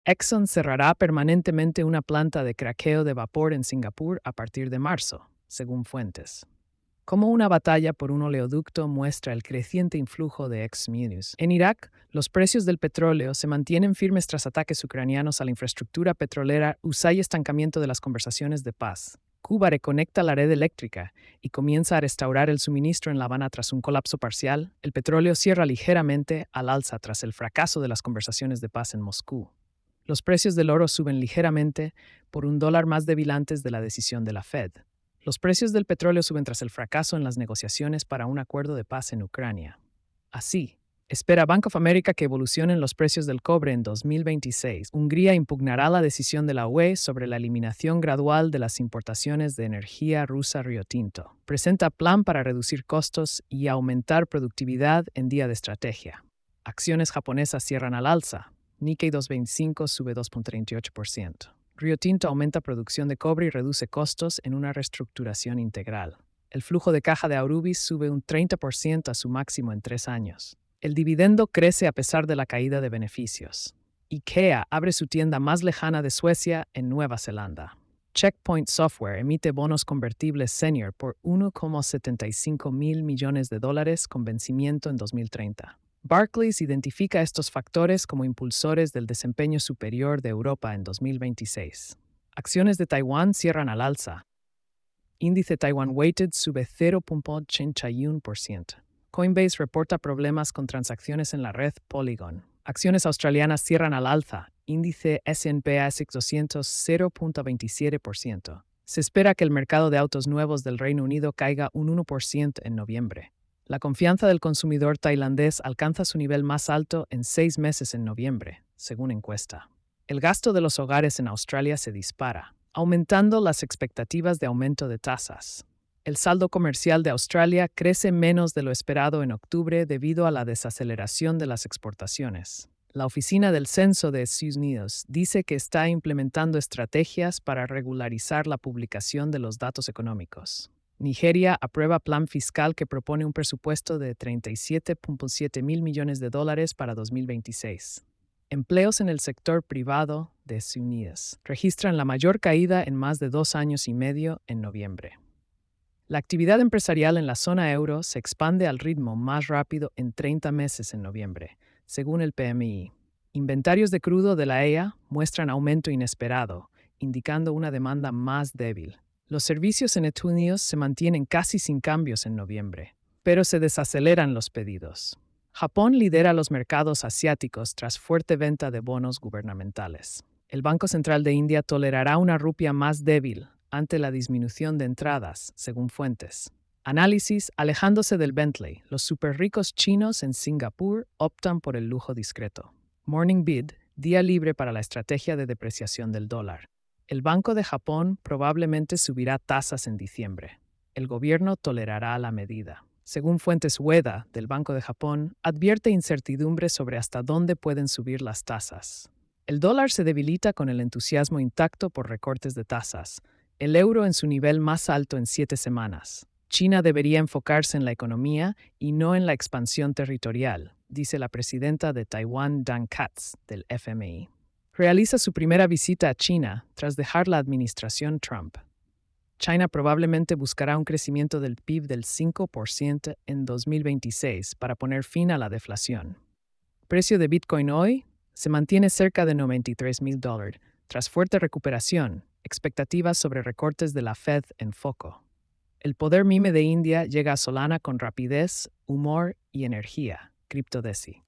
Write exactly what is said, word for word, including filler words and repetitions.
Exxon cerrará permanentemente una planta de craqueo de vapor en Singapur a partir de marzo, según fuentes. Como una batalla por un oleoducto muestra el creciente influjo de ex-News. En Irak, los precios del petróleo se mantienen firmes tras ataques ucranianos a la infraestructura petrolera U S A y estancamiento de las conversaciones de paz. Cuba reconecta la red eléctrica y comienza a restaurar el suministro en La Habana tras un colapso parcial. El petróleo cierra ligeramente al alza tras el fracaso de las conversaciones de paz en Moscú. Los precios del oro suben ligeramente por un dólar más débil antes de la decisión de la Fed. Los precios del petróleo suben tras el fracaso en las negociaciones para un acuerdo de paz en Ucrania. Así, espera Bank of America que evolucionen los precios del cobre en dos mil veintiséis. Hungría impugnará la decisión de la U E sobre la eliminación gradual de las importaciones de energía rusa Rio Tinto. Presenta plan para reducir costos y aumentar productividad en día de estrategia. Acciones japonesas cierran al alza. Nikkei doscientos veinticinco sube dos punto treinta y ocho por ciento. Rio Tinto aumenta producción de cobre y reduce costos en una reestructuración integral. El flujo de caja de Aurubis sube un treinta por ciento a su máximo en tres años. El dividendo crece a pesar de la caída de beneficios. IKEA abre su tienda más lejana de Suecia en Nueva Zelanda. Checkpoint Software emite bonos convertibles senior por uno coma setenta y cinco mil millones de dólares con vencimiento en dos mil treinta. Barclays identifica estos factores como impulsores del desempeño superior de Europa en dos mil veintiséis. Acciones de Taiwán cierran al alza. Índice Taiwan Weighted sube cero punto ochenta y uno por ciento. Coinbase reporta problemas con transacciones en la red Polygon. Acciones australianas cierran al alza. Índice S and P A S X doscientos cero punto veintisiete por ciento. Se espera que el mercado de autos nuevos del Reino Unido caiga un uno por ciento en noviembre. La confianza del consumidor tailandés alcanza su nivel más alto en seis meses en noviembre, según encuesta. El gasto de los hogares en Australia se dispara, aumentando las expectativas de aumento de tasas. El saldo comercial de Australia crece menos de lo esperado en octubre debido a la desaceleración de las exportaciones. La Oficina del Censo de Estados Unidos dice que está implementando estrategias para regularizar la publicación de los datos económicos. Nigeria aprueba plan fiscal que propone un presupuesto de treinta y siete punto siete mil millones de dólares para dos mil veintiséis. Empleos en el sector privado de Estados Unidos registran la mayor caída en más de dos años y medio en noviembre. La actividad empresarial en la zona euro se expande al ritmo más rápido en treinta meses en noviembre, según el P M I. Inventarios de crudo de la E A muestran aumento inesperado, indicando una demanda más débil. Los servicios en Estados Unidos se mantienen casi sin cambios en noviembre, pero se desaceleran los pedidos. Japón lidera los mercados asiáticos tras fuerte venta de bonos gubernamentales. El Banco Central de India tolerará una rupia más débil ante la disminución de entradas, según fuentes. Análisis: alejándose del Bentley, los superricos chinos en Singapur optan por el lujo discreto. Morning Bid, día libre para la estrategia de depreciación del dólar. El Banco de Japón probablemente subirá tasas en diciembre. El gobierno tolerará la medida. Según fuentes Ueda del Banco de Japón, advierte incertidumbre sobre hasta dónde pueden subir las tasas. El dólar se debilita con el entusiasmo intacto por recortes de tasas. El euro en su nivel más alto en siete semanas. China debería enfocarse en la economía y no en la expansión territorial, dice la presidenta de Taiwán, Dan Katz, del F M I. Realiza su primera visita a China tras dejar la administración Trump. China probablemente buscará un crecimiento del P I B del cinco por ciento en dos mil veintiséis para poner fin a la deflación. Precio de Bitcoin hoy se mantiene cerca de noventa y tres mil dólares, tras fuerte recuperación, expectativas sobre recortes de la Fed en foco. El poder meme de India llega a Solana con rapidez, humor y energía. CryptoDesi.